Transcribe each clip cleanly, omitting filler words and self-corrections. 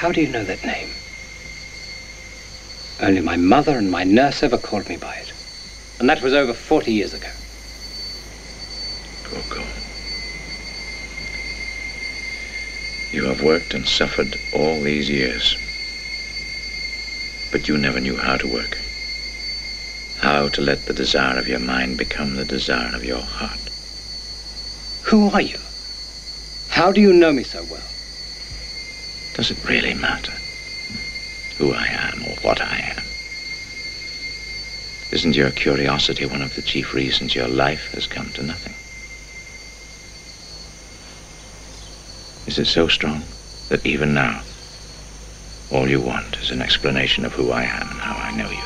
How do you know that name? Only my mother and my nurse ever called me by it. And that was over 40 years ago. Go. You have worked and suffered all these years. But you never knew how to work. How to let the desire of your mind become the desire of your heart. Who are you? How do you know me so well? Does it really matter who I am or what I am? Isn't your curiosity one of the chief reasons your life has come to nothing? Is it so strong that even now, all you want is an explanation of who I am and how I know you?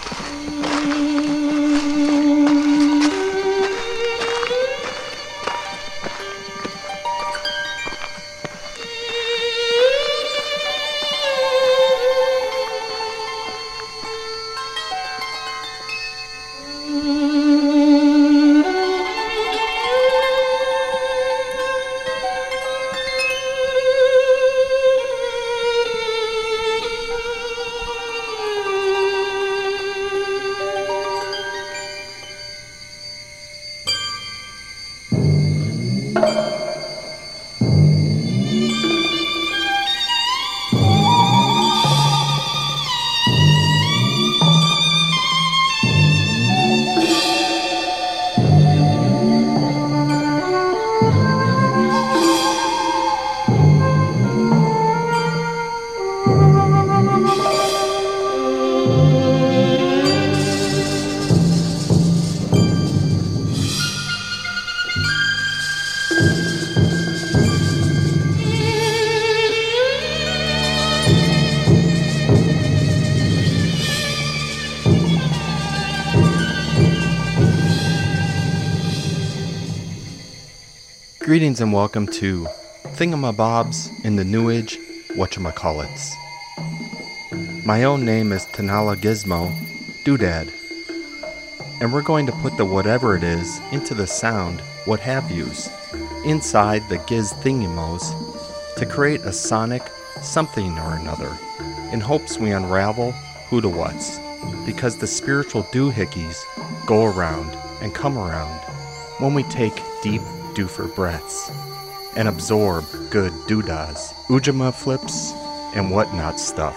Greetings and welcome to Thingamabobs in the New Age Whatchamacallits. My own name is Tanala Gizmo Doodad, and we're going to put the whatever it is into the sound what have yous inside the giz thingamos to create a sonic something or another in hopes we unravel who to what's, because the spiritual doohickeys go around and come around when we take deep doofer breaths and absorb good doodahs, ujama flips, and whatnot stuff.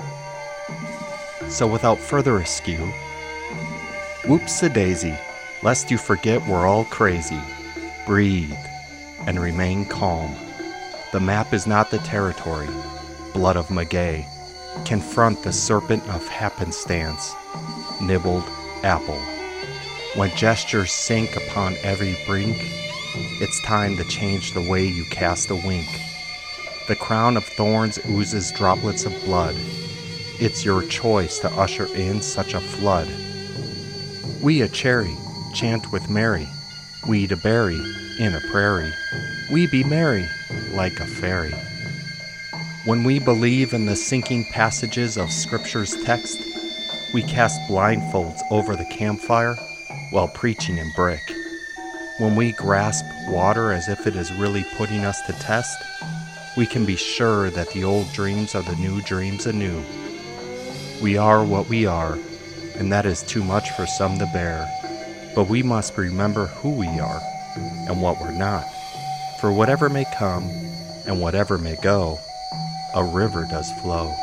So without further ado, whoops-a-daisy, lest you forget we're all crazy. Breathe and remain calm. The map is not the territory. Blood of Magay. Confront the serpent of happenstance. Nibbled apple. When gestures sink upon every brink, it's time to change the way you cast a wink. The crown of thorns oozes droplets of blood. It's your choice to usher in such a flood. We a cherry, chant with Mary. We a berry, in a prairie. We be merry, like a fairy. When we believe in the sinking passages of Scripture's text, we cast blindfolds over the campfire while preaching in brick. When we grasp water as if it is really putting us to test, we can be sure that the old dreams are the new dreams anew. We are what we are, and that is too much for some to bear. But we must remember who we are and what we're not. For whatever may come and whatever may go, a river does flow.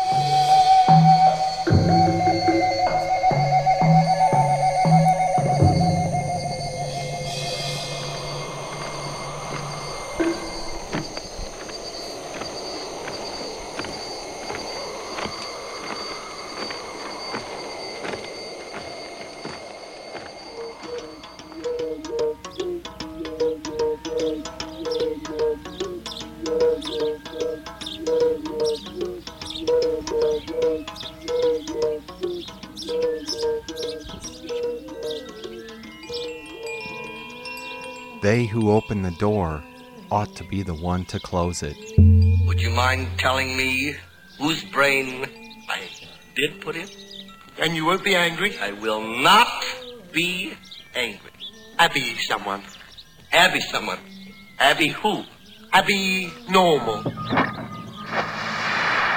They who open the door ought to be the one to close it. Would you mind telling me whose brain I did put in? And you won't be angry? I will not be angry. Abby someone. Abby someone. Abby who? Abby normal.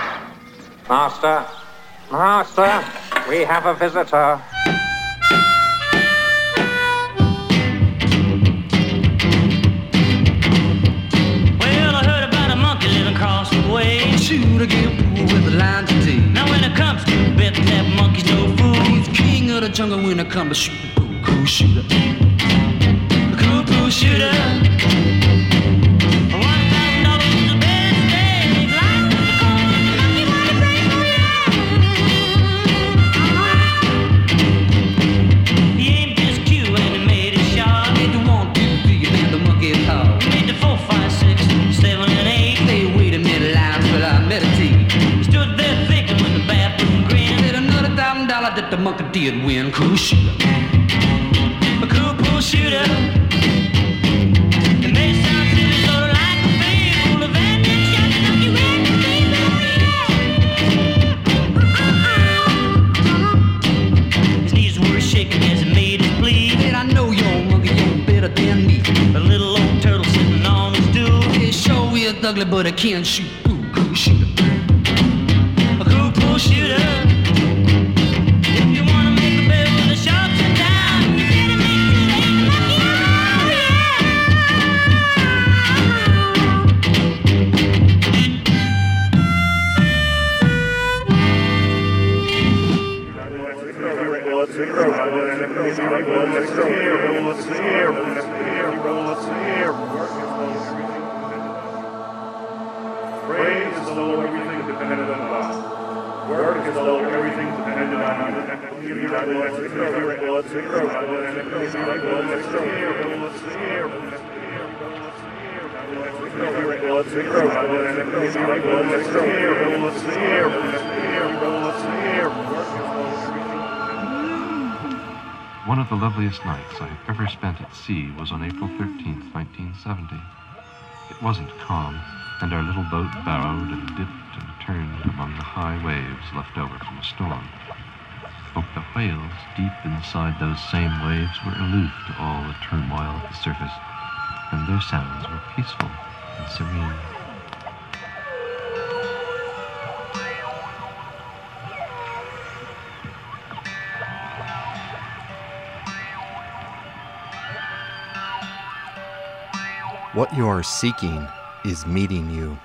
Master, Master, we have a visitor. Well, I heard about a monkey living across the way. Shoot, I get pool with a line today. Now when it comes to betting, that monkey's no fool. He's king of the jungle when it comes to shooting pool. Cool shooter. Cool pool shooter. That the monkey did win. Cool shooter. A cool pool shooter. It may sound silly, sort of like a fable of ending shot to knock you in the fever. His knees were shaking as he made his plea. And I know you're monkey, you're better than me. A little old turtle sitting on his stool. It sure is ugly, but I can shoot. Cool, cool shooter. A cool pool shooter. One of the loveliest nights I have ever spent at sea was on April 13th, 1970. It wasn't calm, and our little boat burrowed and dipped and turned among the high waves left over from a storm. But the whales deep inside those same waves were aloof to all the turmoil at the surface, and their sounds were peaceful and serene. What you are seeking is meeting you.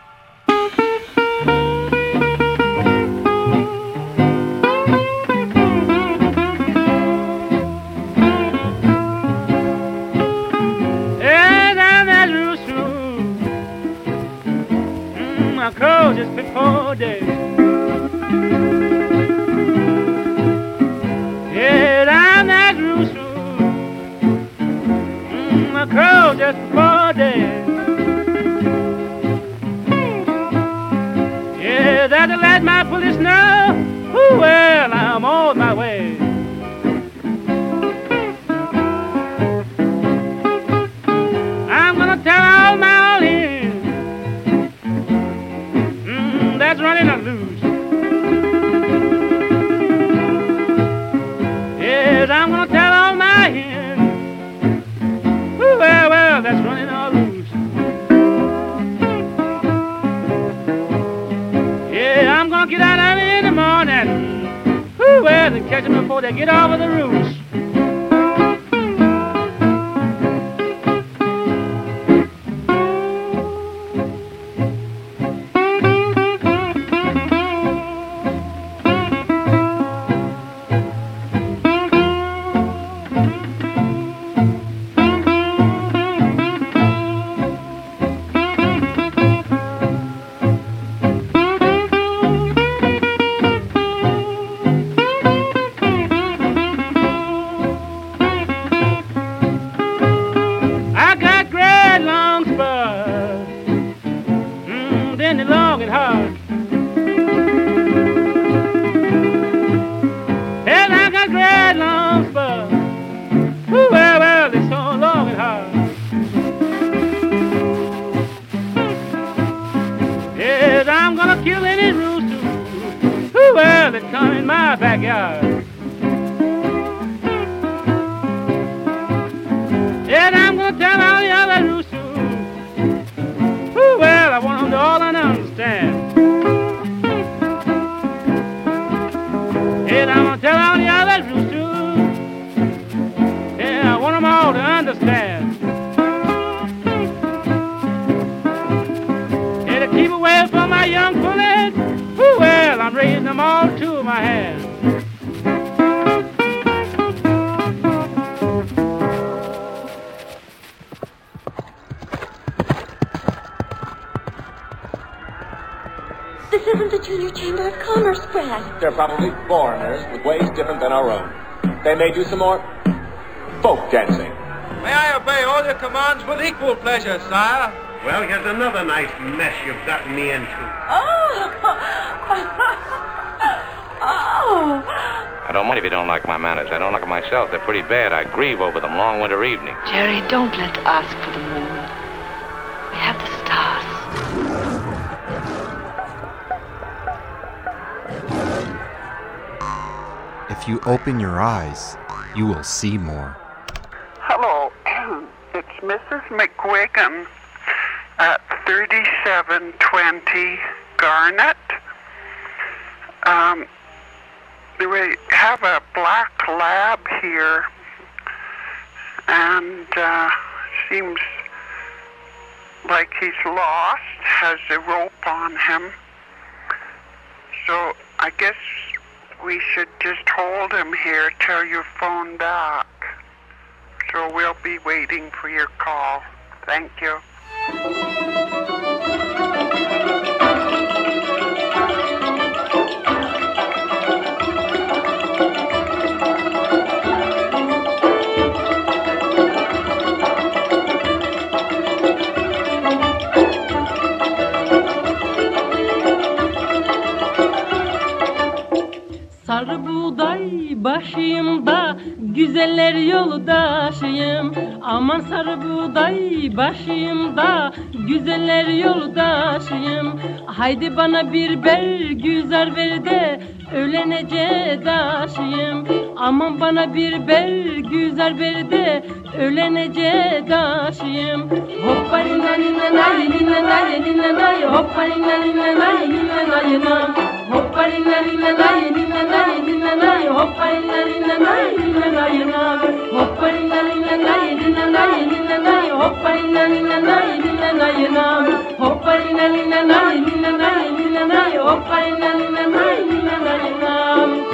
My crow just before day. Yeah, down that roost my crow just before day. Yeah, that'll let my police know. Ooh, well, I'm on my way. I'm gonna tell all my old hens that's running a loose. Yes, I'm gonna tell all my hens. Ooh, well, that's running all loose. Yeah, I'm gonna get out early in the morning. Ooh, well, and catch them before they get over the roost. my young bullets, ooh, well, I'm raising them all to my hand. This isn't the Junior Chamber of Commerce, Brad. They're probably foreigners with ways different than our own. They may do some more folk dancing. May I obey all your commands with equal pleasure, sire? Well, here's another nice mess you've gotten me into. Oh! Oh! I don't mind if you don't like my manners. I don't like them myself. They're pretty bad. I grieve over them long winter evenings. Jerry, don't let's ask for the moon. We have the stars. If you open your eyes, you will see more. Hello, it's Mrs. McGuigan at 3720 Garnet. We have a black lab here, and seems like he's lost, has a rope on him. So I guess we should just hold him here till you phone back. So we'll be waiting for your call. Thank you. Sarı buğday başımda, güzeller yoldaşıyım. Aman sarı buğday başımda, güzeller yoldaşıyım. Haydi bana bir bergüzar ver de ölenece daşıyım. Aman bana bir bergüzar ver de ölenece daşıyım. Hoppa nina nina nay nina nay nina nay, hoppa nina nina nay nina nay nina. Hoppa nina nina nay nina nay nina nay, hoppa nina nina nay nina nay nina. Hoppa nina nina nay nina nay nina nay, hoppa nina nina nay nina nay nina. Hoppa nina nina nay nina nay nina nay, hoppa nina nina nay nina nay nina.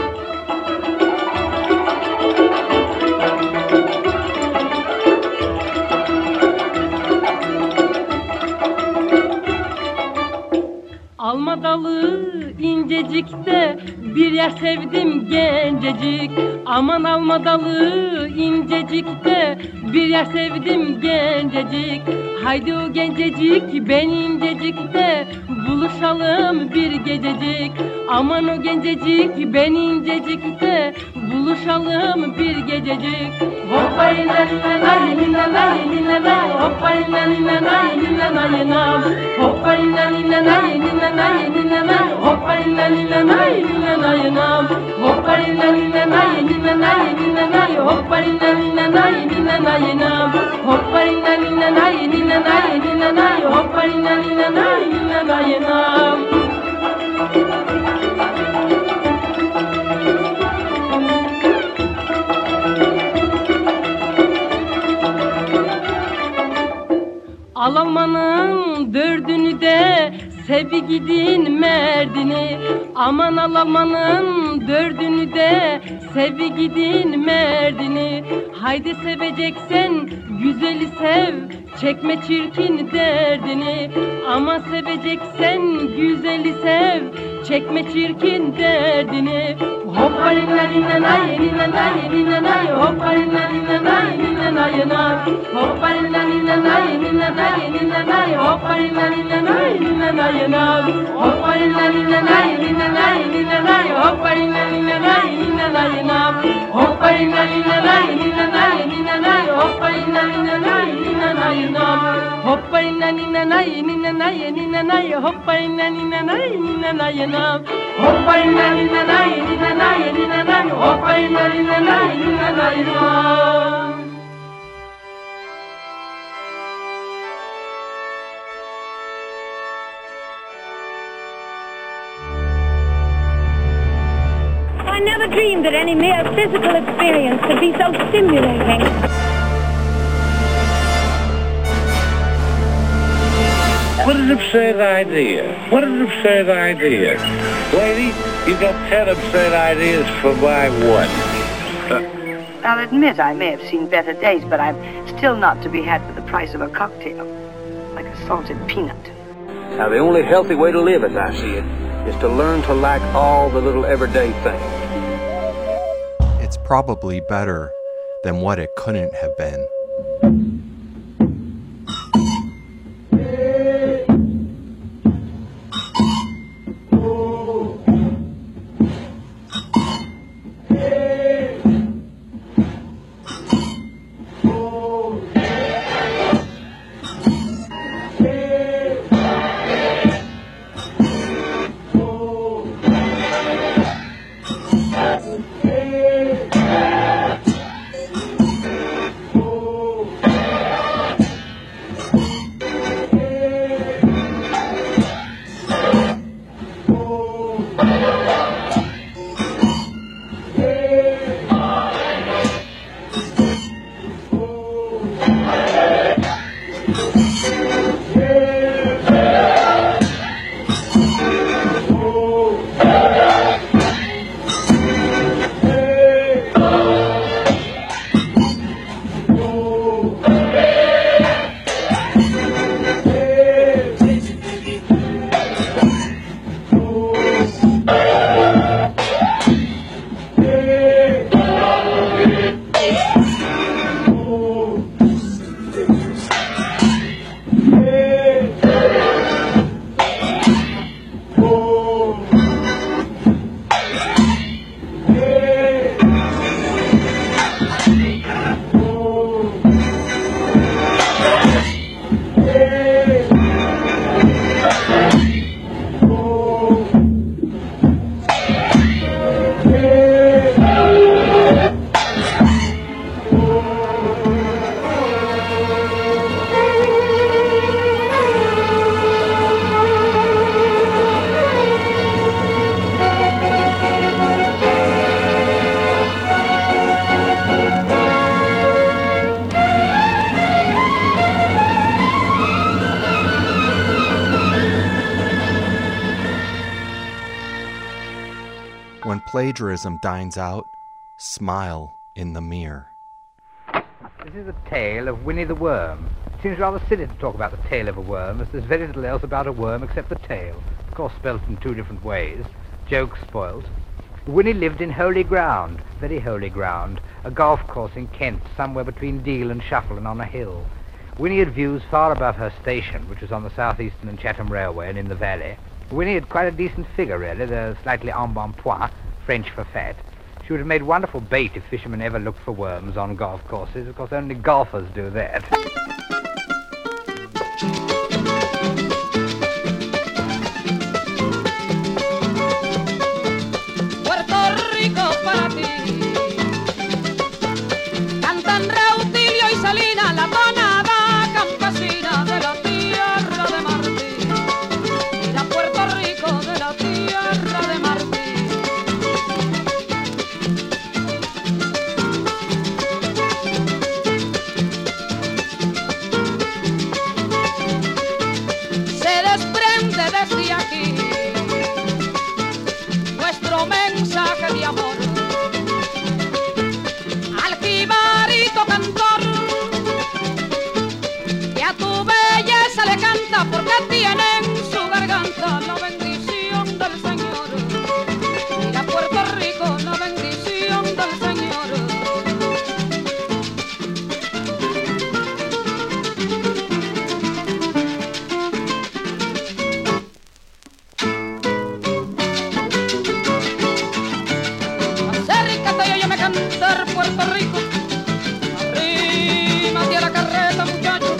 Alma dalı incecikte bir yer sevdim gencecik. Aman alma dalı incecikte bir yer sevdim gencecik. Haydi o gencecik ben incecikte buluşalım bir gececik. Aman o gencecik ben incecikte buluşalım bir gececik. Hoppa ina nina nay nina nay nina nay, hoppa ina nina nay nina nay nina. Hoppa ina nina nay nina nay nina nay, hoppa ina nina nay nina nay nina. Hoppa ina nina nay nina nay nina nay, hoppa ina nina nay nina nay nina. Hoppa ina nina nay nina nay nina nay, hoppa ina nina nay nina nay nina. Al almanın dördünü de sevi gidin merdini. Aman al almanın dördünü de sevi gidin merdini. Haydi seveceksen güzeli sev, çekme çirkin derdini. Aman seveceksen güzeli sev, çekme çirkin derdini. Hoppa nina nina nay nina nay nina nay, hoppa nina nina nay nina nay nay. Hoppa nina nina nay nina nay nina nay, hoppa nina nina nay nina nay nay. Hoppa nina nina nay nina nay nina nay, hoppa nina nina nay nina nay nay. Hoppa nina nina nay nina nay nina nay, hoppa nina nina nay nina nay nay. Hoppa nina nina nay nina nay nina nay, hoppa nina nina nay nina nay nay. Hoppa nina nina nay nina nay nina nay, hoppa nina nina nay nina nay nay. I never dreamed that any mere physical experience could be so stimulating. What an absurd idea. What an absurd idea. Lady, you've got 10 absurd ideas for my one. I'll admit I may have seen better days, but I'm still not to be had for the price of a cocktail, like a salted peanut. Now, the only healthy way to live, as I see it, is to learn to like all the little everyday things. It's probably better than what it couldn't have been. When plagiarism dines out, smile in the mirror. This is a tale of Winnie the Worm. It seems rather silly to talk about the tail of a worm, as there's very little else about a worm except the tail. Of course, spelt in two different ways. Joke spoilt. Winnie lived in Holy Ground, very holy ground, a golf course in Kent, somewhere between Deal and Shuffle and on a hill. Winnie had views far above her station, which was on the South Eastern and Chatham Railway and in the valley. Winnie had quite a decent figure, really, the slightly embonpoint, French for fat. She would have made wonderful bait if fishermen ever looked for worms on golf courses. Of course, only golfers do that. Puerto Rico para ti. Cantan Reutilio y Salina, la tonada campesina de la tierra de Martín. Mira Puerto Rico de la tierra de Martín. Desde aquí nuestro mensaje de amor al jibarito cantor que a tu belleza le canta porque tiene en su garganta la bendición del Señor. Mira Puerto Rico, la bendición del Señor. Puerto Rico, arrímate a la carreta, muchacho.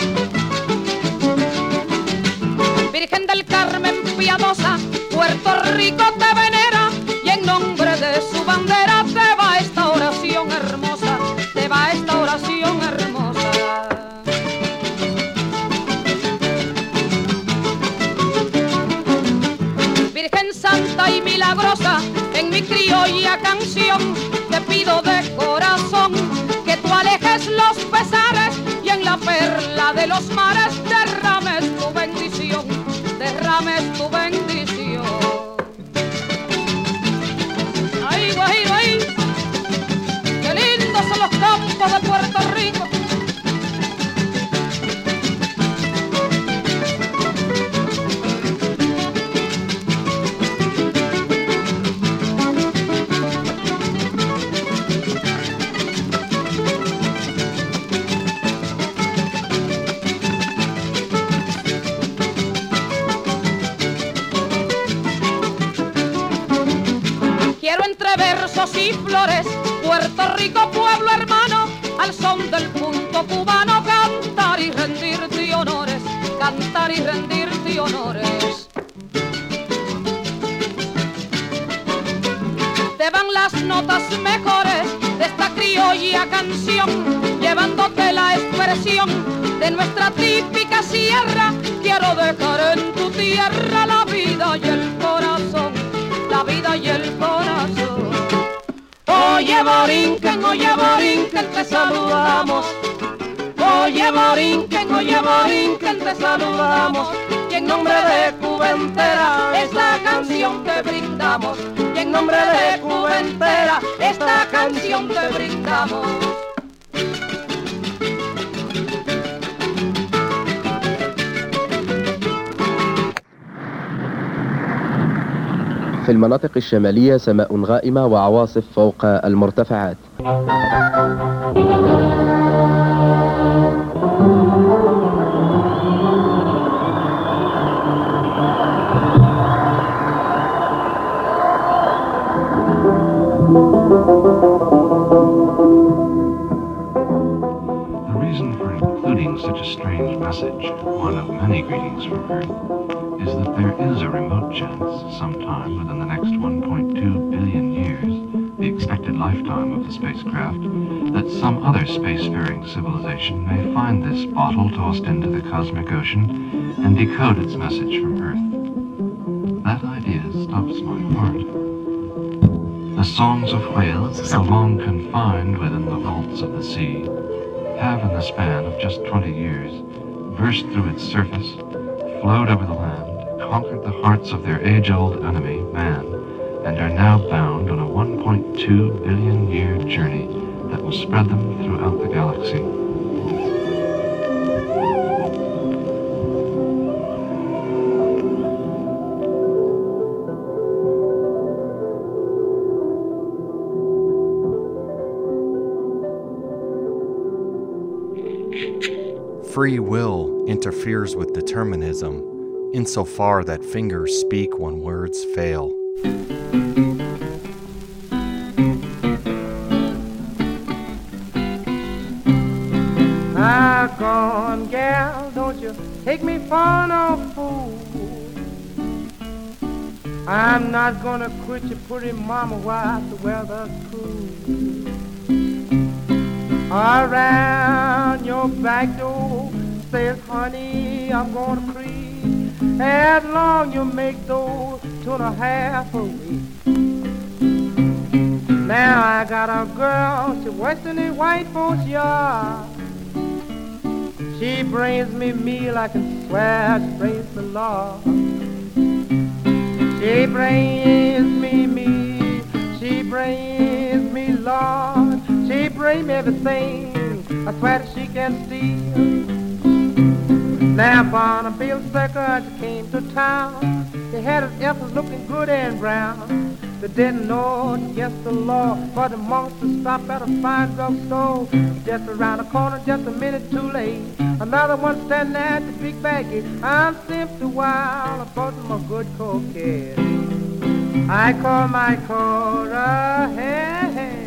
Virgen del Carmen piadosa, Puerto Rico te venera y en nombre de su bandera te va esta oración hermosa, te va esta oración hermosa. Virgen santa y milagrosa, en mi criolla canción te pido de corazón que tú alejes los pesares y en la perla de los mares derrames tu bendición. Quiero entre versos y flores, Puerto Rico, pueblo hermano, al son del punto cubano, cantar y rendirte honores, cantar y rendirte honores. Te van las notas mejores de esta criolla canción, llevándote la expresión de nuestra típica sierra. Quiero dejar en tu tierra la vida y el corazón, la vida y el corazón. Oye Borinquen, te saludamos. Oye Borinquen, te saludamos. Y en nombre de Cuba entera, esta canción te brindamos. Y en nombre de Cuba entera, esta canción te brindamos. في المناطق الشمالية سماء غائمة وعواصف فوق المرتفعات. The reason for including such a strange message, one of many greetings from Earth, is that there is a remote chance, sometime within the next 1.2 billion years, the expected lifetime of the spacecraft, that some other spacefaring civilization may find this bottle tossed into the cosmic ocean and decode its message from Earth. That idea stops my heart. The songs of whales, so long confined within the vaults of the sea, have in the span of just 20 years burst through its surface, flowed over the land, conquered the hearts of their age-old enemy, man, and are now bound on a 1.2 billion year journey that will spread them throughout the galaxy. Free will interferes with determinism insofar that fingers speak when words fail. Ah, gone gal, don't you take me for no fool. I'm not gonna quit you, pretty mama, while the weather's cool. Around your back door says, honey, I'm gonna creep as long you make those 2.5 a week. Now I got a girl, she works in the white folks' yard. She brings me meal, I can swear she brings the Lord. She brings me meal, she brings me Lord. She brings me everything, I swear that she can steal. Now Bonneville Circus came to town. They had his apples looking good and brown. They didn't know it against the law, but the monster stopped at a fine drugstore. Just around the corner, just a minute too late. Another one standing at the big baggie. I'm simply wild about my good cocaine. I call my Cora, hey, hey.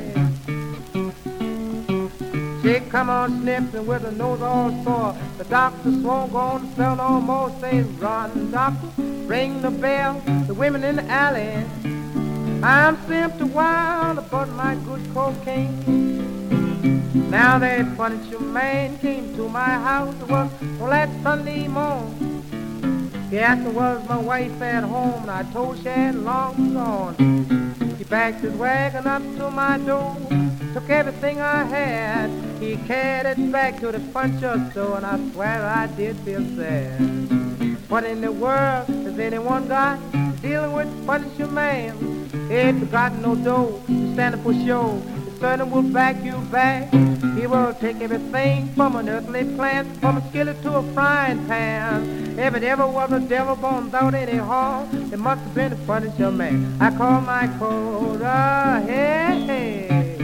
She come on sniffing with her nose all sore. The doctor won't go on to sell no more. Say, run, doctor, ring the bell. The women in the alley. I'm simply wild about my good cocaine. Now that furniture man came to my house. It was on that Sunday morning. He asked me was my wife at home, and I told she had long gone. He backed his wagon up to my door, took everything I had. He carried it back to the furniture store, and I swear I did feel sad. What in the world has anyone got dealing with furniture man? Ain't got no dough to stand up for show. The certain will back you back. He will take everything from an earthly plant, from a skillet to a frying pan. If it ever was a devil born without any harm, it must have been a furniture man. I call my Cora, hey, hey.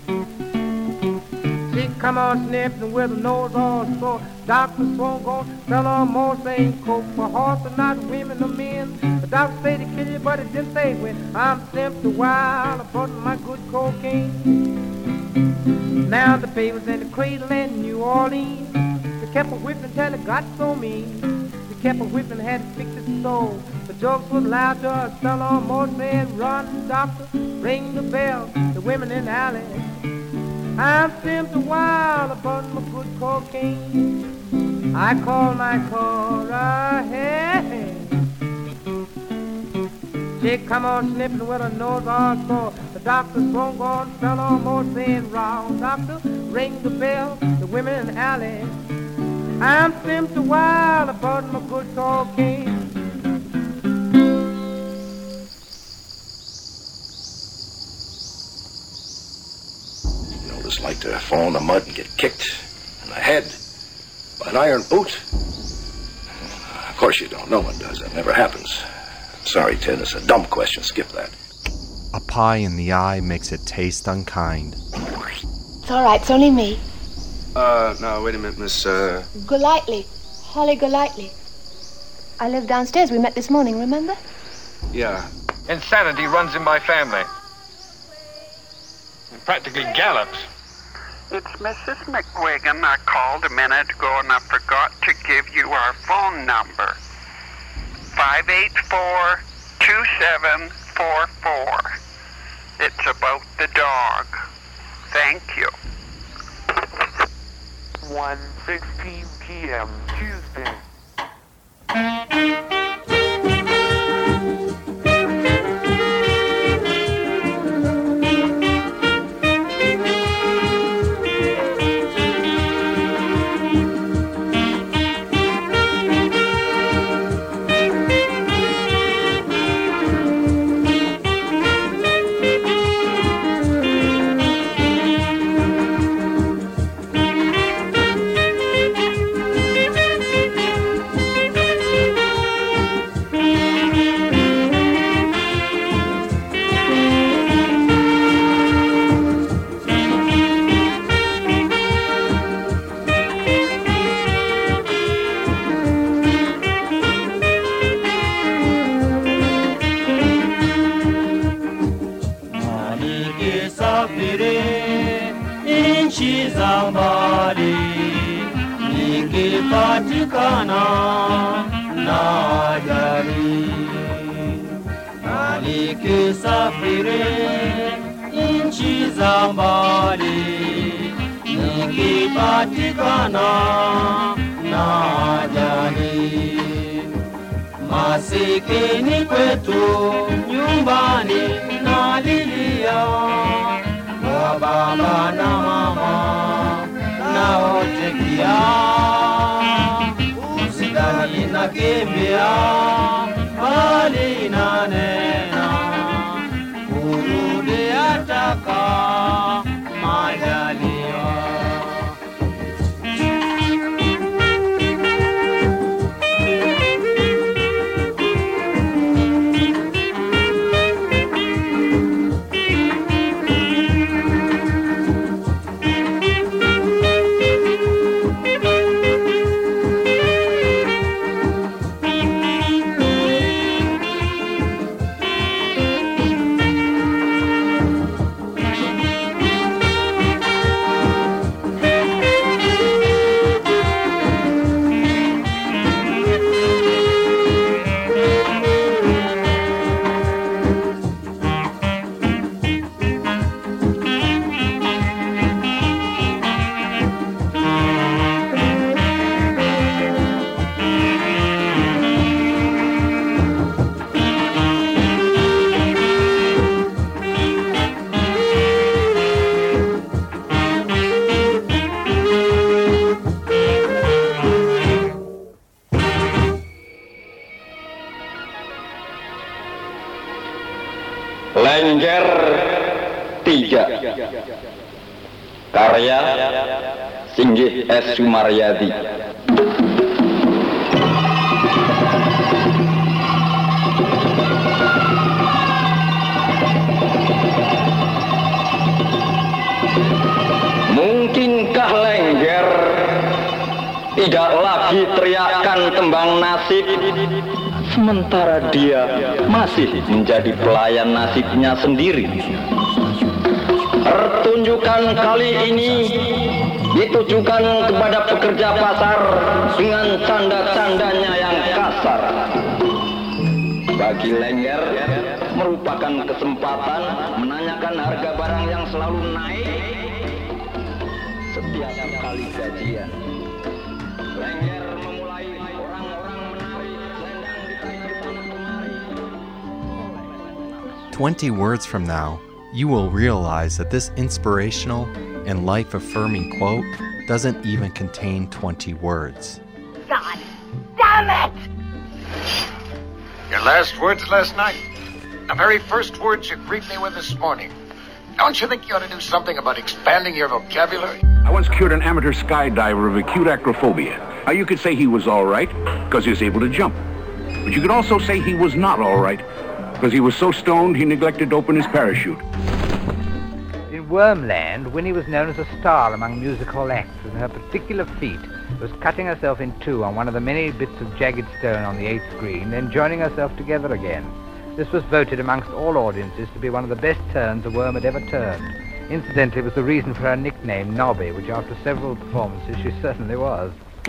She come on sniffing with her nose all sore. Doctors won't go sell no more, saying coke for horse and not women or men. The doctor say to kill you but it didn't say when. I'm simply wild about my good cocaine. Now the babies in the cradle in New Orleans, they kept a whipping till it got so mean. They kept a whipping, had to fix its soul. The jokes was louder, fell almost saying, run, doctor, ring the bell, the women in the alley. I'm simply wild about my good cocaine. I call my Cora, hey. She come on sniffing with her nose all sore. The doctor's phone gone, fell almost saying, round, doctor, ring the bell, the women in the alley. I'm simply wild about my good cocaine. It's like to fall in the mud and get kicked in the head by an iron boot. Of course you don't. No one does. That never happens. Sorry, Ted. It's a dumb question. Skip that. A pie in the eye makes it taste unkind. It's all right. It's only me. No, wait a minute, Miss, Golightly. Holly Golightly. I live downstairs. We met this morning, remember? Yeah. Insanity runs in my family. It practically gallops. It's Mrs. McWigan. I called a minute ago and I forgot to give you our phone number. 584-2744. It's about the dog. Thank you. 1:16 p.m. Tuesday. Patikana na ajali alikisafiri nchi za mbali, nikipatikana na ajali. Masikini kwetu nyumbani nalilia, kwa baba na mama na wote pia. Usidhani nakimbia, bali nanena, kurudi ataka majaliwa. Lengger 3 karya Singgih S. Sumaryadi. Mungkinkah Lengger tidak lagi teriakan tembang nasib sementara dia masih menjadi pelayan nasibnya sendiri. Pertunjukan kali ini ditujukan kepada pekerja pasar dengan canda-candanya yang kasar. Bagi Lengger, merupakan kesempatan menanyakan harga barang yang selalu naik setiap kali gajian. Lengger memulai orang-orang menari selendang di sana kemari. 20 words from now, you will realize that this inspirational and life-affirming quote doesn't even contain 20 words. God damn it! Your last words last night. The very first words you greet me with this morning. Don't you think you ought to do something about expanding your vocabulary? I once cured an amateur skydiver of acute acrophobia. Now, you could say he was all right because he was able to jump. But you could also say he was not all right because he was so stoned he neglected to open his parachute. In Wormland, Winnie was known as a star among musical acts, and her particular feat was cutting herself in two on one of the many bits of jagged stone on the 8th green, then joining herself together again. This was voted amongst all audiences to be one of the best turns a worm had ever turned. Incidentally, it was the reason for her nickname, Nobby, which after several performances she certainly was.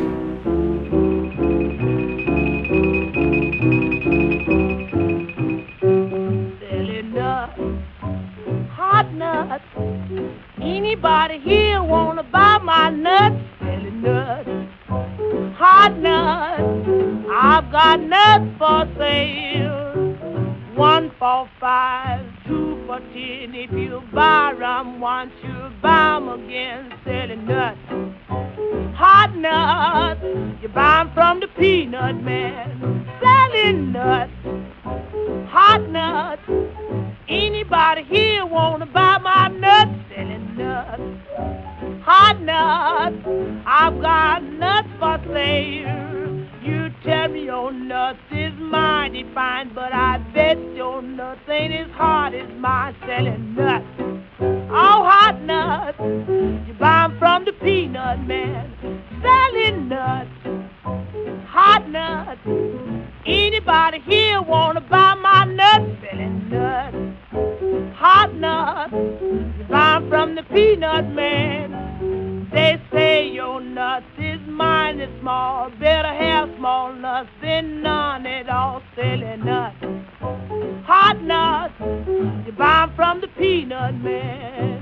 Selling nuts, hot nuts. Anybody here wanna buy my nuts? Selling nuts, hot nuts. I've got nuts for sale. 1 for 5, 2 for 10. If you buy 'em once, you buy 'em again. Selling nuts, hot nuts. You buy 'em from the peanut man. Selling nuts, hot nuts. Anybody here wanna buy my nuts? Selling nuts, hot nuts. I've got nuts for sale. You tell me your nuts is mighty fine, but I bet your nuts ain't as hard as mine. Selling nuts, oh hot nuts. You buy 'em from the peanut man. Selling nuts, hot nuts. Anybody here wanna buy my nuts? Selling nuts, hot nuts. You buy 'em from the peanut man. They say your nuts is mighty small. Better have small nuts than none at all. Selling nuts, hot nuts. You buy 'em from the peanut man.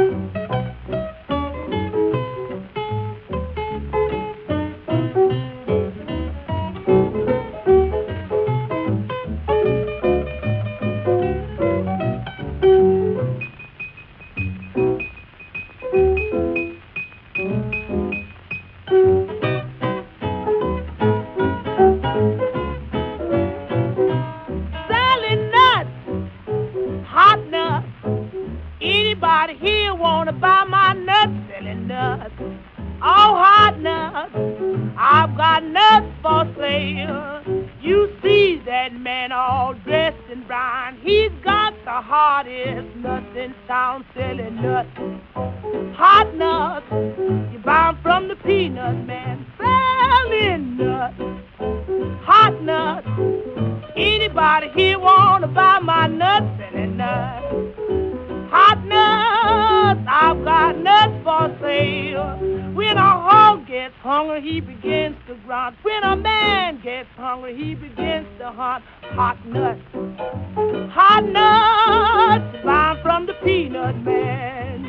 Anybody here wanna buy my nuts? Selling nuts, oh hot nuts. I've got nuts for sale. You see that man all dressed in brown. He's got the hottest nuts in town. Selling nuts, hot nuts. You buy 'em from the peanut man. Selling nuts, hot nuts. Anybody here wanna buy my nuts? Selling nuts, hot nuts. I've got nuts for sale. When a hog gets hungry, he begins to grunt. When a man gets hungry, he begins to hunt. Hot nuts, hot nuts. Buy 'em from the peanut man.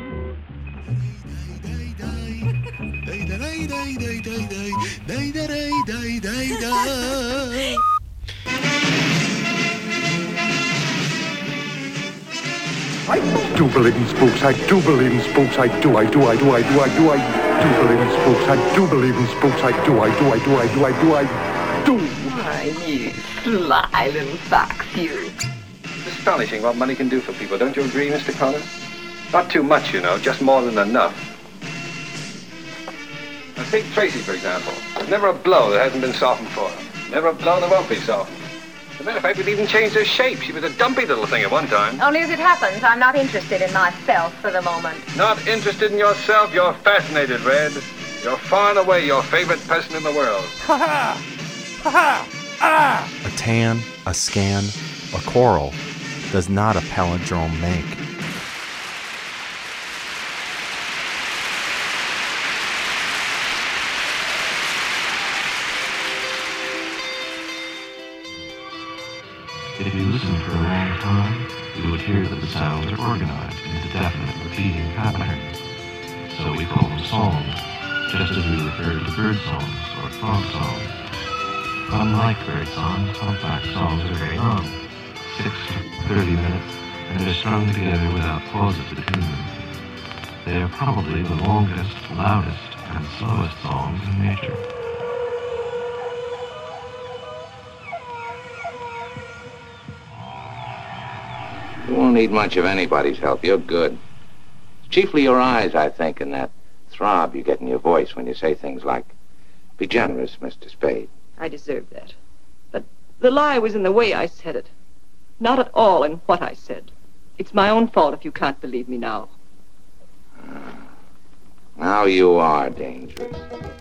I do believe in spooks. I do believe in spooks. I do believe in spooks. I do believe in spooks. I do. Why, you sly little fox, you. It's astonishing what money can do for people, don't you agree, Mr. Connor? Not too much, you know, just more than enough. Now, take Tracy, for example. Never a blow that hasn't been softened for her. Never a blow that won't be softened. As a matter of fact, we'd even changed her shape. She was a dumpy little thing at one time. Only as it happens, I'm not interested in myself for the moment. Not interested in yourself? You're fascinated, Red. You're far and away your favorite person in the world. Ha ha! Ha ha! A tan, a scan, a choral does not a palindrome make. If you listen for a long time, you would hear that the sounds are organized into definite repeating patterns. So we call them songs, just as we refer to bird songs or frog songs. Unlike bird songs, humpback songs are very long, 6 to 30 minutes, and they're strung together without pauses between them. They are probably the longest, loudest, and slowest songs in nature. You won't need much of anybody's help. You're good. It's chiefly your eyes, I think, and that throb you get in your voice when you say things like, "Be generous, Mr. Spade." I deserve that. But the lie was in the way I said it. Not at all in what I said. It's my own fault if you can't believe me now. Now you are dangerous.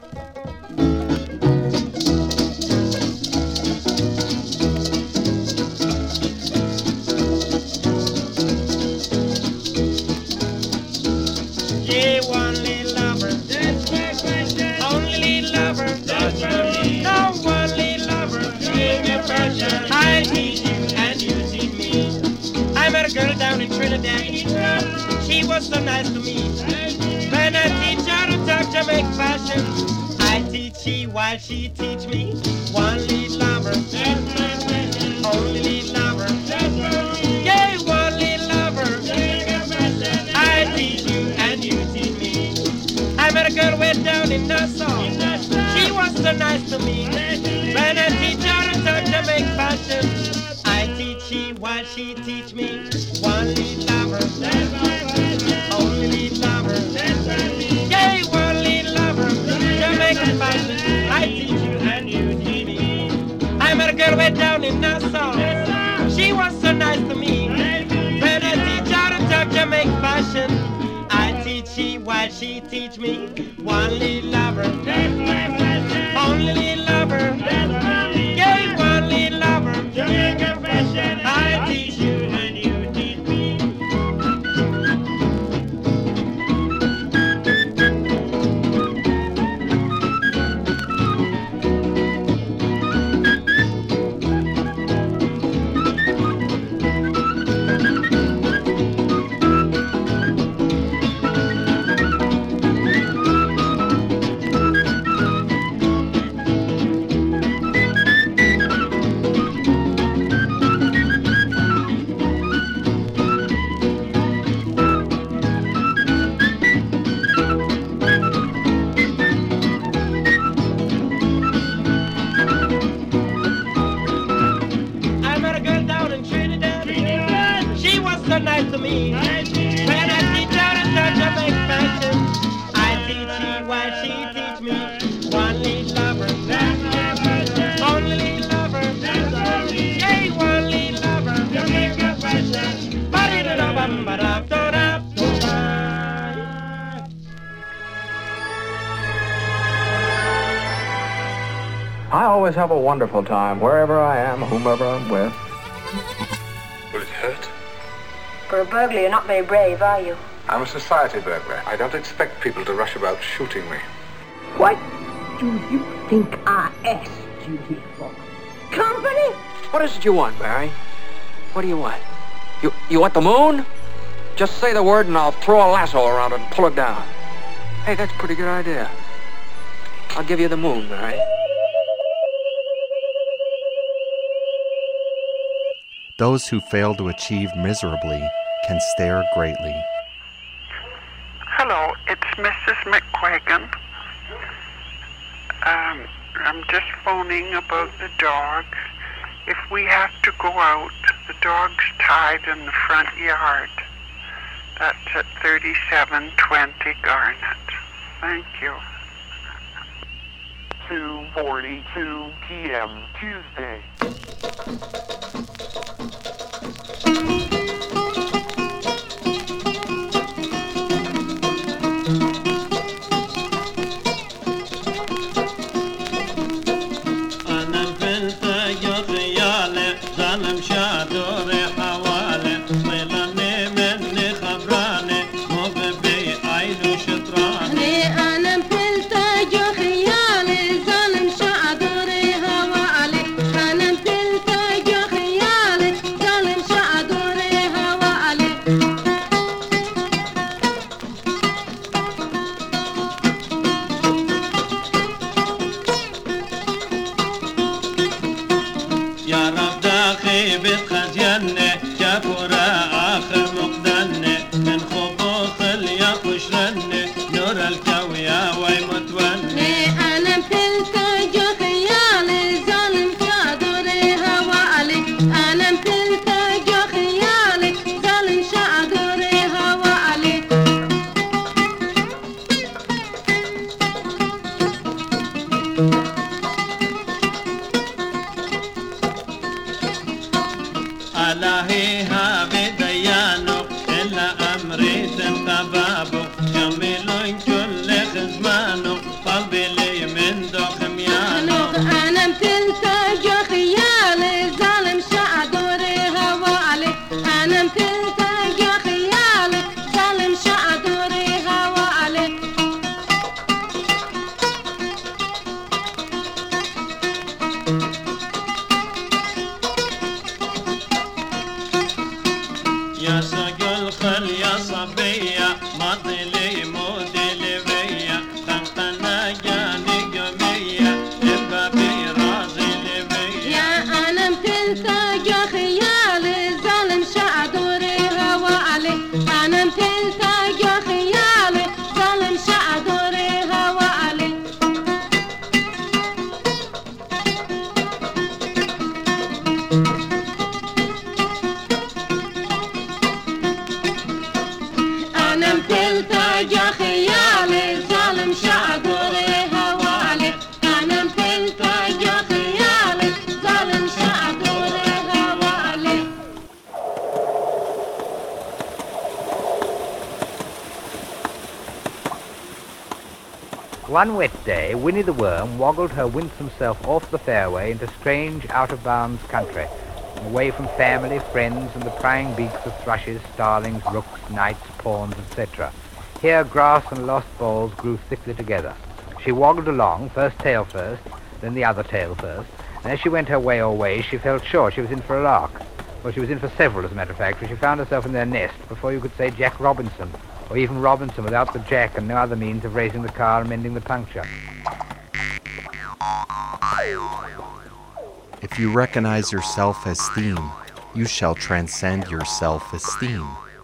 Yeah, one little lover. That's my question. Only little lover. That's my need. No, one little lover. Give me passion. I need you and you need me. I met a girl down in Trinidad. She was so nice to me. When I teach her to talk Jamaican fashion, I teach she while she teach me. One little lover. That's my question. Only little lover. That's my need. Yeah, one little lover. Give me passion. I teach you and you teach me. I met a girl way down in Nassau. She was so nice to me. When I teach her to talk Jamaican fashion, I teach she while she teach me. One little lover. That's my passion. Only little lover. That's my need. Yeah, one little lover. Jamaican fashion. I teach you and you teach me. I met a girl way down in Nassau. She was so nice to me. When I teach her to talk Jamaican fashion, I teach she while she teach me. One little lover. That's my passion. Only little lover. That's my need. Yeah, one little lover. Jamaican fashion. I teach you and you teach me. I met a girl down in Trinidad. She was so nice to me. When I teach her to talk Jamaican fashion, I teach she while she teach me. One little lover. That's my passion. Only little lover. That's my need. Yeah, one little lover. Jamaican fashion. Ba-di-da-da-bum-ba-da-da-da-da. I always have a wonderful time, wherever I am, whomever I'm with. Will it hurt? For a burglar, you're not very brave, are you? I'm a society burglar. I don't expect people to rush about shooting me. What do you think I asked you here for? Company? What is it you want, Barry? What do you want? You want the moon? Just say the word and I'll throw a lasso around it and pull it down. Hey, that's a pretty good idea. I'll give you the moon, Barry. Those who fail to achieve miserably can stare greatly. Hello, it's Mrs. McQuagan. I'm just phoning about the dog. If we have to go out, the dog's tied in the front yard. That's at 3720 Garnet. Thank you. 2:42 p.m. Tuesday. فيها بديانو إلا أمريت الطبابو جميل كل خزمانو قلبي لي من دو خميانو أنا متلتجو خيالي ظالم شعدوري هوالي أنا متلتجو خيالي ظالم شعدوري هوالي يا سقل خل يا صبية ماضي لي مودي لي بيا تنقنا جاني قمية البابي رازي لي بيا يا أنا متلتجو خيالي ظالم شعدوري هوالي أنا متلتجو خيالي ظالم شعدوري هوالي أنا متلتجو خيالي ظالم شعدوري هوالي أنا متلتجو خيالي ظالم شعدوري هوالي One wet day, Winnie the Worm woggled her winsome self off the fairway into strange, out-of-bounds country, away from family, friends, and the prying beaks of thrushes, starlings, rooks, knights, pawns, etc. Here grass and lost balls grew thickly together. She woggled along, first tail first, then the other tail first, and as she went her way or ways, she felt sure she was in for a lark. Well, she was in for several, as a matter of fact, for she found herself in their nest before you could say Jack Robinson, or even Robinson without the Jack and no other means of raising the car and mending the puncture. If you recognize your self-esteem, you shall transcend your self-esteem.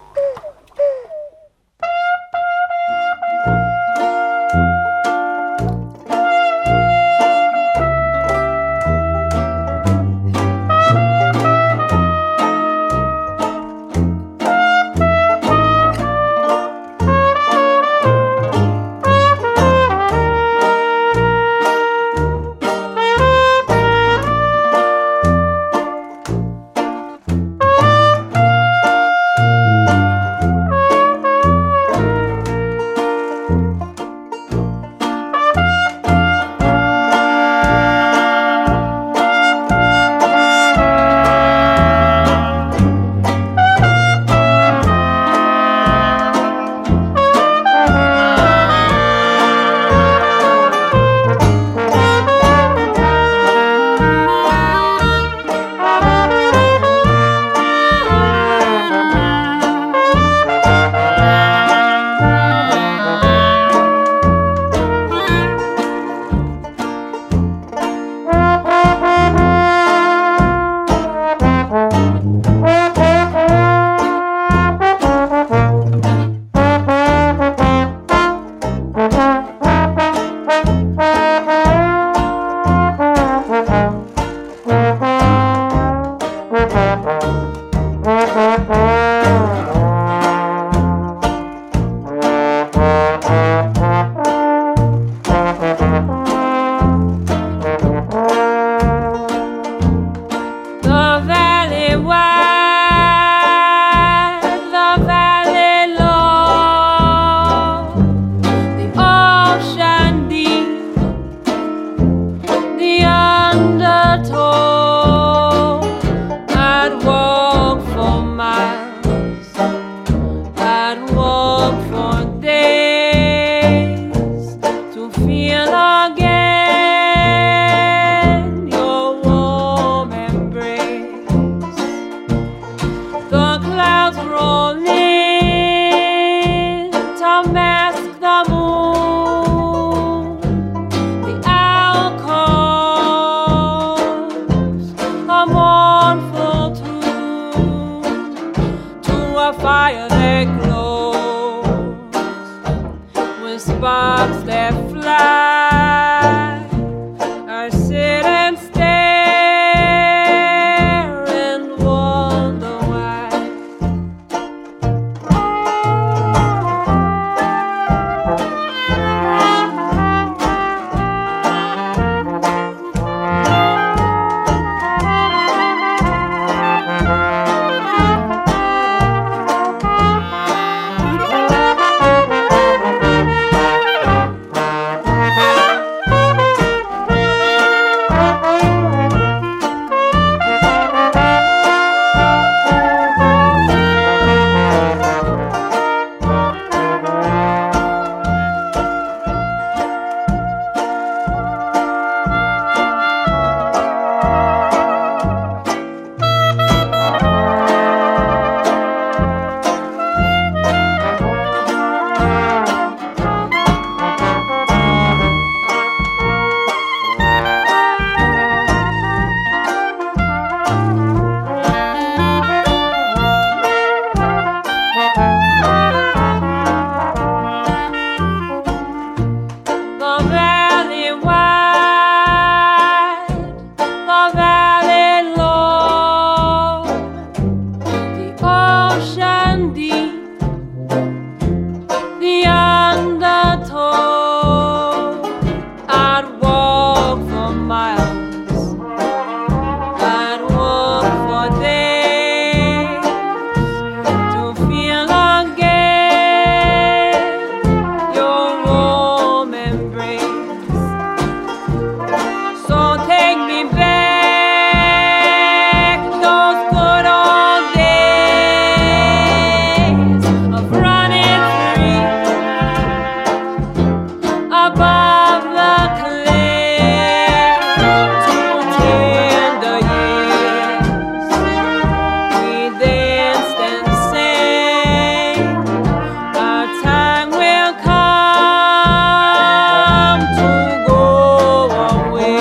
sparks that fly. I sit and stare and wonder why. ocean deep, the undertow, I'd walk for miles, I'd walk for days to feel again your warm embrace. So take me back those good old days of running free above the cliff to tender years. We danced and sang. Our time will come to go away.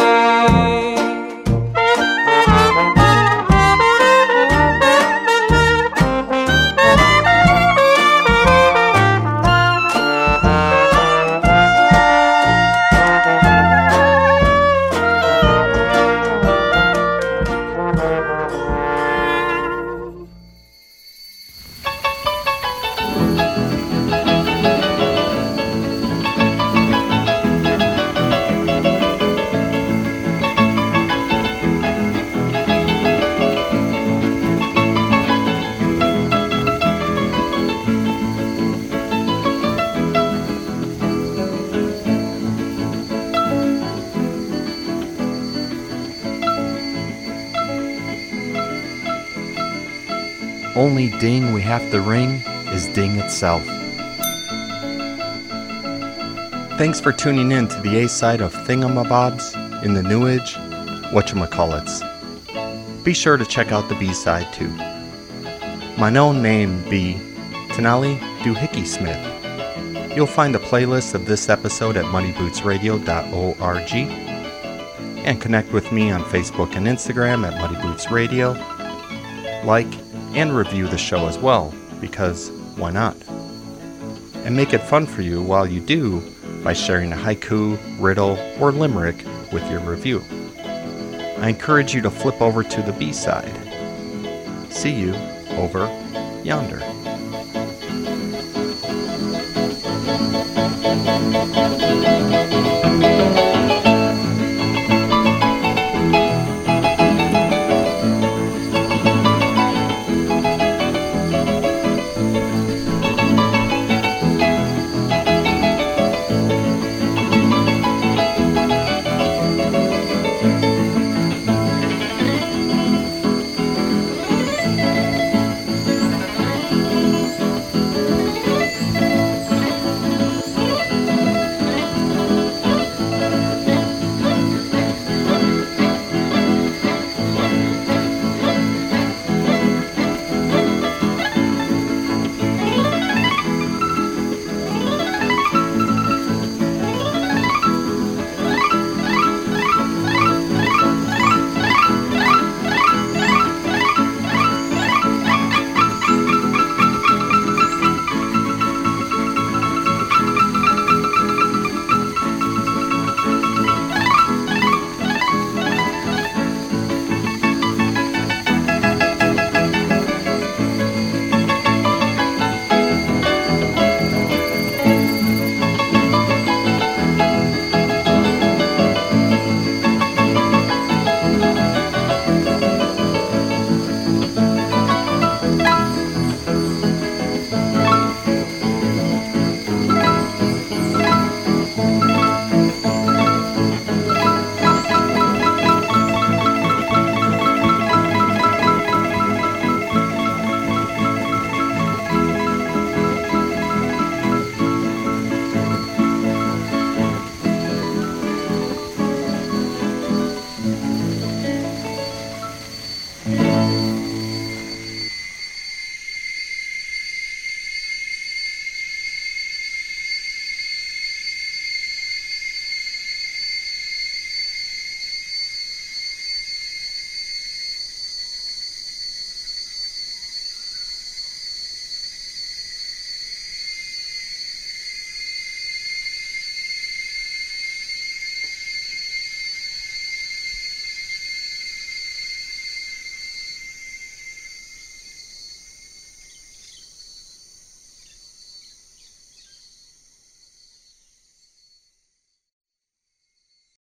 Only ding we have to ring is ding itself. Thanks for tuning in to the A-side of Thingamabobs in the Newage Whatchamacallits. Be sure to check out the B-side too. My own name be Tenali Doohickey Smith. You'll find a playlist of this episode at muddybootsradio.org and connect with me on Facebook and Instagram at Muddy Boots Radio. Like and review the show as well, because why not? And make it fun for you while you do by sharing a haiku, riddle, or limerick with your review. I encourage you to flip over to the B-side. See you over yonder.